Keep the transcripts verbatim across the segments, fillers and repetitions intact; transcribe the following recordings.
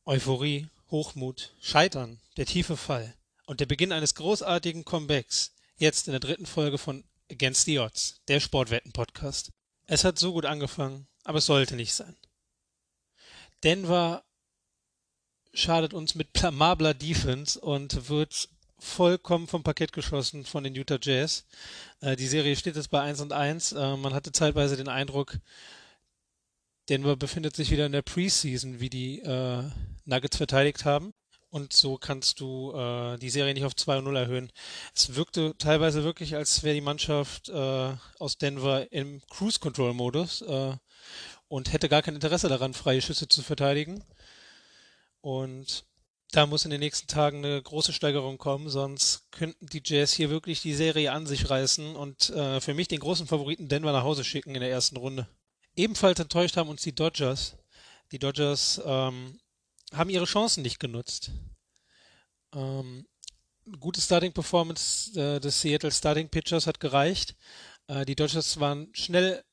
Euphorie, Hochmut, Scheitern, der tiefe Fall und der Beginn eines großartigen Comebacks. Jetzt in der dritten Folge von Against the Odds, der Sportwetten-Podcast. Es hat so gut angefangen, aber es sollte nicht sein. Denver schadet uns mit blamabler Defense und wird vollkommen vom Parkett geschossen von den Utah Jazz. Äh, die Serie steht jetzt bei eins und eins. Äh, man hatte zeitweise den Eindruck, Denver befindet sich wieder in der Preseason, wie die äh, Nuggets verteidigt haben. Und so kannst du äh, die Serie nicht auf zwei null erhöhen. Es wirkte teilweise wirklich, als wäre die Mannschaft äh, aus Denver im Cruise-Control-Modus äh, und hätte gar kein Interesse daran, freie Schüsse zu verteidigen. Und da muss in den nächsten Tagen eine große Steigerung kommen, sonst könnten die Jazz hier wirklich die Serie an sich reißen und äh, für mich den großen Favoriten Denver nach Hause schicken in der ersten Runde. Ebenfalls enttäuscht haben uns die Dodgers. Die Dodgers ähm, haben ihre Chancen nicht genutzt. Ähm, Gute Starting-Performance äh, des Seattle Starting-Pitchers hat gereicht. Äh, die Dodgers waren schnell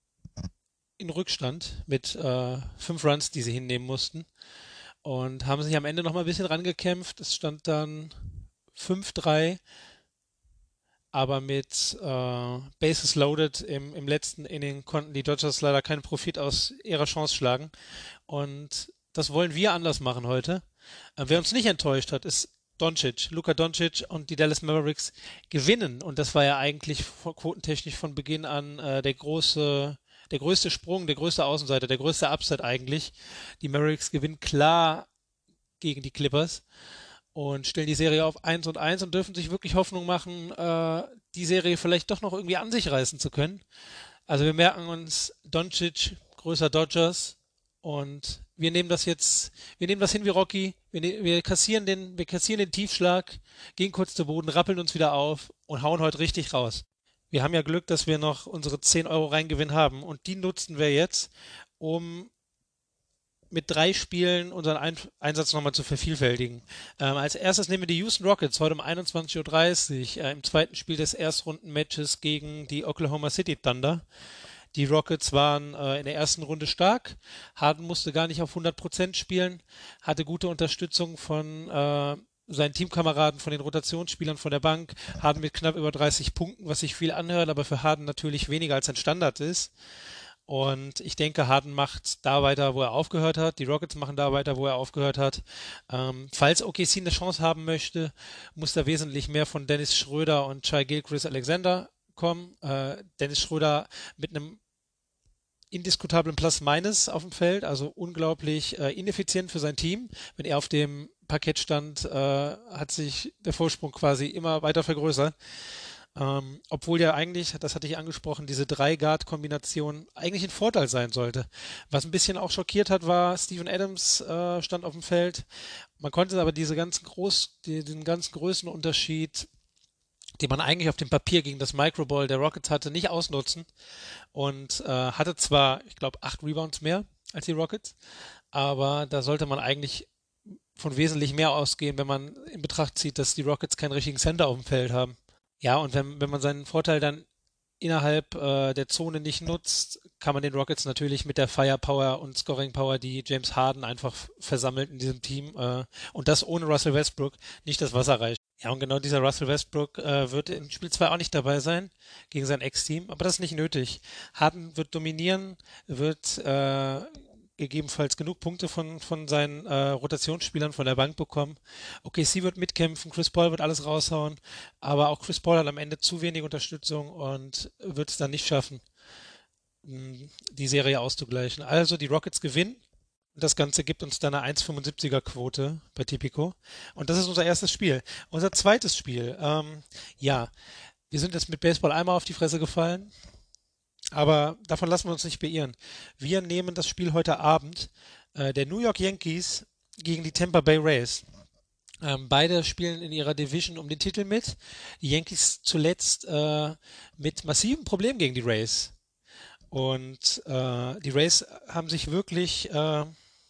in Rückstand mit äh, fünf Runs, die sie hinnehmen mussten und haben sich am Ende noch mal ein bisschen rangekämpft. Es stand dann fünf drei, aber mit äh, Bases loaded im, im letzten Inning konnten die Dodgers leider keinen Profit aus ihrer Chance schlagen. Und das wollen wir anders machen heute. Äh, wer uns nicht enttäuscht hat, ist Doncic. Luka Doncic und die Dallas Mavericks gewinnen. Und das war ja eigentlich vor- quotentechnisch von Beginn an äh, der große, der größte Sprung, der größte Außenseiter, der größte Upset eigentlich. Die Mavericks gewinnen klar gegen die Clippers und stellen die Serie auf eins und eins und dürfen sich wirklich Hoffnung machen, äh, die Serie vielleicht doch noch irgendwie an sich reißen zu können. Also wir merken uns Doncic, größer Dodgers, und wir nehmen das jetzt, wir nehmen das hin wie Rocky, wir, ne wir kassieren den, wir kassieren den Tiefschlag, gehen kurz zu Boden, rappeln uns wieder auf und hauen heute richtig raus. Wir haben ja Glück, dass wir noch unsere zehn Euro Reingewinn haben und die nutzen wir jetzt, um mit drei Spielen unseren Ein Einsatz nochmal zu vervielfältigen. Ähm, als erstes nehmen wir die Houston Rockets heute um einundzwanzig Uhr dreißig äh, im zweiten Spiel des Erstrunden-Matches gegen die Oklahoma City Thunder. Die Rockets waren äh, in der ersten Runde stark. Harden musste gar nicht auf hundert Prozent spielen, hatte gute Unterstützung von äh, seinen Teamkameraden, von den Rotationsspielern von der Bank. Harden mit knapp über dreißig Punkten, was sich viel anhört, aber für Harden natürlich weniger als ein Standard ist. Und ich denke, Harden macht da weiter, wo er aufgehört hat. Die Rockets machen da weiter, wo er aufgehört hat. Ähm, falls O K C eine Chance haben möchte, muss da wesentlich mehr von Dennis Schröder und Shai Gilgeous-Alexander kommen. Äh, Dennis Schröder mit einem indiskutablen Plus-Minus auf dem Feld, also unglaublich äh, ineffizient für sein Team. Wenn er auf dem Parkett stand, äh, hat sich der Vorsprung quasi immer weiter vergrößert. Ähm, obwohl ja eigentlich, das hatte ich angesprochen, diese Drei-Guard-Kombination eigentlich ein Vorteil sein sollte. Was ein bisschen auch schockiert hat, war, Steven Adams äh, stand auf dem Feld. Man konnte aber diese ganzen groß, die, den ganzen Größenunterschied, den man eigentlich auf dem Papier gegen das Microball der Rockets hatte, nicht ausnutzen und äh, hatte zwar, ich glaube, acht Rebounds mehr als die Rockets, aber da sollte man eigentlich von wesentlich mehr ausgehen, wenn man in Betracht zieht, dass die Rockets keinen richtigen Center auf dem Feld haben. Ja, und wenn, wenn man seinen Vorteil dann innerhalb äh, der Zone nicht nutzt, kann man den Rockets natürlich mit der Firepower und Scoring Power, die James Harden einfach versammelt in diesem Team, äh, und das ohne Russell Westbrook, nicht das Wasser reichen. Ja, und genau dieser Russell Westbrook äh, wird in Spiel zwei auch nicht dabei sein gegen sein Ex-Team, aber das ist nicht nötig. Harden wird dominieren, wird äh, gegebenenfalls genug Punkte von, von seinen äh, Rotationsspielern von der Bank bekommen. O K C wird mitkämpfen, Chris Paul wird alles raushauen, aber auch Chris Paul hat am Ende zu wenig Unterstützung und wird es dann nicht schaffen, mh, die Serie auszugleichen. Also die Rockets gewinnen. Das Ganze gibt uns dann eine eins Komma fünfundsiebziger Quote bei Tipico. Und das ist unser erstes Spiel. Unser zweites Spiel. Ähm, ja, wir sind jetzt mit Baseball einmal auf die Fresse gefallen, aber davon lassen wir uns nicht beirren. Wir nehmen das Spiel heute Abend äh, der New York Yankees gegen die Tampa Bay Rays. Ähm, beide spielen in ihrer Division um den Titel mit. Die Yankees zuletzt äh, mit massiven Problemen gegen die Rays. Und äh, die Rays haben sich wirklich, äh,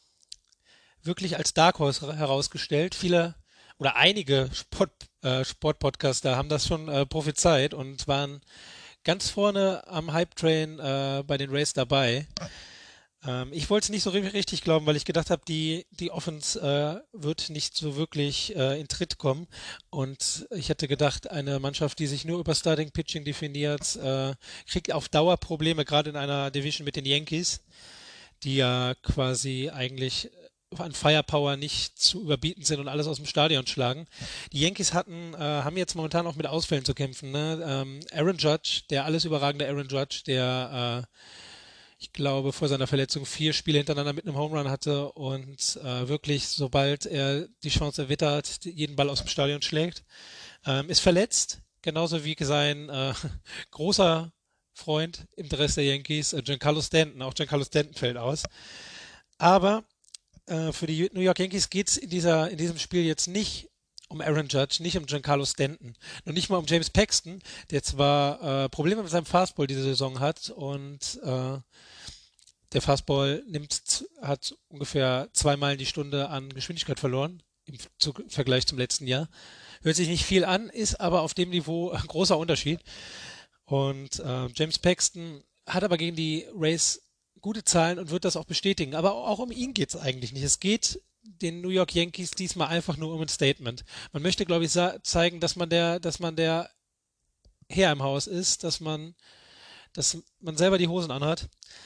wirklich als Dark Horse herausgestellt. Viele oder einige Sport, äh, Sportpodcaster haben das schon äh, prophezeit und waren ganz vorne am Hype-Train äh, bei den Rays dabei. Ähm, ich wollte es nicht so ri- richtig glauben, weil ich gedacht habe, die, die Offense äh, wird nicht so wirklich äh, in Tritt kommen. Und ich hätte gedacht, eine Mannschaft, die sich nur über Starting Pitching definiert, äh, kriegt auf Dauer Probleme, gerade in einer Division mit den Yankees, die ja quasi eigentlich an Firepower nicht zu überbieten sind und alles aus dem Stadion schlagen. Die Yankees hatten, äh, haben jetzt momentan auch mit Ausfällen zu kämpfen. Ne? Ähm, Aaron Judge, der alles überragende Aaron Judge, der äh, ich glaube, vor seiner Verletzung vier Spiele hintereinander mit einem Home Run hatte und äh, wirklich, sobald er die Chance erwittert, jeden Ball aus dem Stadion schlägt. Ähm, ist verletzt, genauso wie sein äh, großer Freund im Dress der Yankees, äh, Giancarlo Stanton. Auch Giancarlo Stanton fällt aus. Aber äh, für die New York Yankees geht es in, dieser, in diesem Spiel jetzt nicht um Aaron Judge, nicht um Giancarlo Stanton und nicht mal um James Paxton, der zwar äh, Probleme mit seinem Fastball diese Saison hat und äh, der Fastball nimmt, hat ungefähr zwei Meilen die Stunde an Geschwindigkeit verloren im zu, Vergleich zum letzten Jahr. Hört sich nicht viel an, ist aber auf dem Niveau ein großer Unterschied. Und äh, James Paxton hat aber gegen die Rays gute Zahlen und wird das auch bestätigen. Aber auch um ihn geht es eigentlich nicht. Es geht den New York Yankees diesmal einfach nur um ein Statement. Man möchte, glaube ich, zeigen, dass man der, dass man der Herr im Haus ist, dass man, dass man selber die Hosen anhat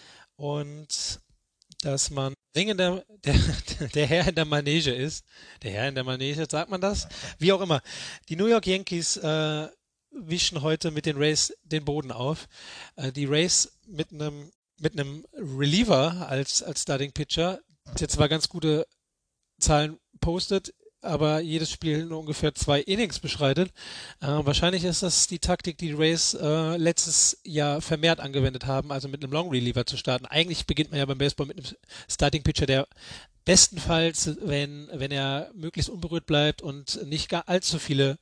und dass man dringender der, der Herr in der Manege ist. Der Herr in der Manege, sagt man das? Wie auch immer. Die New York Yankees äh, wischen heute mit den Rays den Boden auf. Äh, die Rays mit einem mit einem Reliever als, als Starting Pitcher, der zwar ganz gute Zahlen postet, aber jedes Spiel nur ungefähr zwei Innings beschreitet. Äh, wahrscheinlich ist das die Taktik, die die Rays äh, letztes Jahr vermehrt angewendet haben, also mit einem Long Reliever zu starten. Eigentlich beginnt man ja beim Baseball mit einem Starting Pitcher, der bestenfalls, wenn, wenn er möglichst unberührt bleibt und nicht gar allzu viele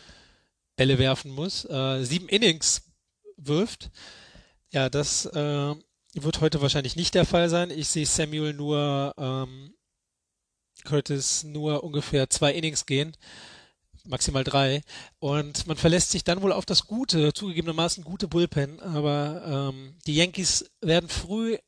Bälle werfen muss, äh, sieben Innings wirft. Ja, das äh, wird heute wahrscheinlich nicht der Fall sein. Ich sehe Samuel nur ähm, Curtis nur ungefähr zwei Innings gehen, maximal drei. Und man verlässt sich dann wohl auf das gute, zugegebenermaßen gute Bullpen. Aber ähm, die Yankees werden früh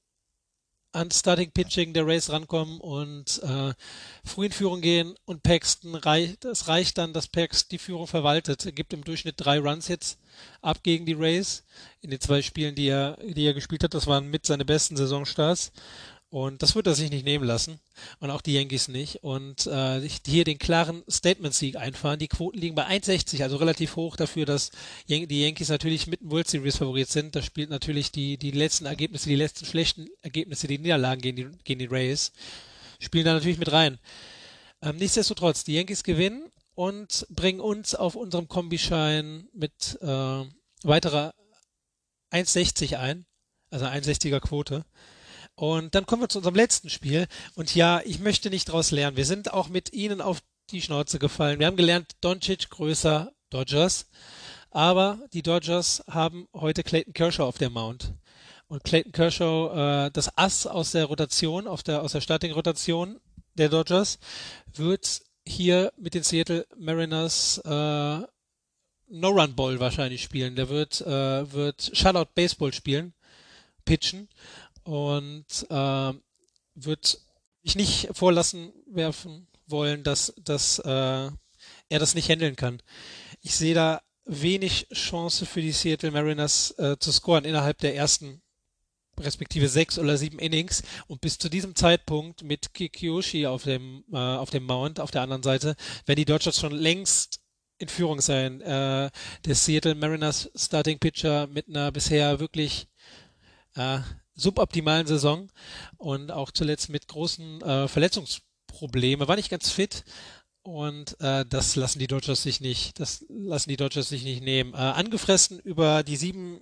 an Starting Pitching der Rays rankommen und äh, früh in Führung gehen und Paxton reicht, es reicht dann, dass Paxton die Führung verwaltet. Er gibt im Durchschnitt drei Runs jetzt ab gegen die Rays in den zwei Spielen, die er, die er gespielt hat. Das waren mit seine besten Saisonstarts. Und das wird er sich nicht nehmen lassen. Und auch die Yankees nicht. Und äh, hier den klaren Statement-Sieg einfahren. Die Quoten liegen bei eins Komma sechzig, also relativ hoch dafür, dass Yan die Yankees natürlich mit dem World Series Favorit sind. Da spielt natürlich die, die letzten Ergebnisse, die letzten schlechten Ergebnisse, die Niederlagen gegen die, gegen die Rays, spielen da natürlich mit rein. Ähm, nichtsdestotrotz, die Yankees gewinnen und bringen uns auf unserem Kombischein mit äh, weiterer eins Komma sechzig ein. Also eins Komma sechziger Quote. Und dann kommen wir zu unserem letzten Spiel. Und ja, ich möchte nicht daraus lernen. Wir sind auch mit ihnen auf die Schnauze gefallen. Wir haben gelernt, Doncic größer Dodgers. Aber die Dodgers haben heute Clayton Kershaw auf der Mount. Und Clayton Kershaw, äh, das Ass aus der Rotation, auf der, aus der Starting-Rotation der Dodgers, wird hier mit den Seattle Mariners äh, No-Run-Ball wahrscheinlich spielen. Der wird, äh, wird Shutout-Baseball spielen, pitchen und äh, wird sich nicht vorlassen werfen wollen, dass, dass äh, er das nicht handeln kann. Ich sehe da wenig Chance für die Seattle Mariners äh, zu scoren innerhalb der ersten respektive sechs oder sieben Innings und bis zu diesem Zeitpunkt mit Kikuchi auf dem äh, auf dem Mount auf der anderen Seite, werden die Dodgers schon längst in Führung sein. Äh, der Seattle Mariners Starting Pitcher mit einer bisher wirklich äh, suboptimalen Saison und auch zuletzt mit großen äh, Verletzungsproblemen. War nicht ganz fit und äh, das lassen die Dodgers sich nicht, das lassen die Dodgers sich nicht nehmen. Äh, angefressen über die sieben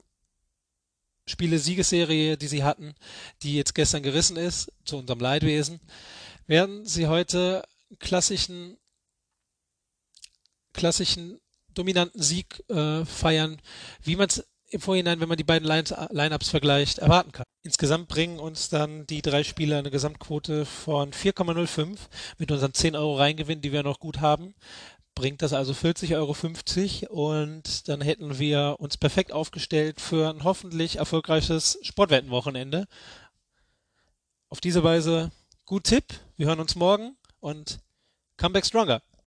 Spiele Siegesserie, die sie hatten, die jetzt gestern gerissen ist, zu unserem Leidwesen, werden sie heute klassischen klassischen dominanten Sieg äh, feiern, wie man es im Vorhinein, wenn man die beiden Line- Lineups vergleicht, erwarten kann. Insgesamt bringen uns dann die drei Spieler eine Gesamtquote von vier Komma null fünf mit unseren zehn Euro Reingewinn, die wir noch gut haben. Bringt das also vierzig Euro fünfzig und dann hätten wir uns perfekt aufgestellt für ein hoffentlich erfolgreiches Sportwettenwochenende. auf diese Weise gut Tipp. Wir hören uns morgen und come back stronger.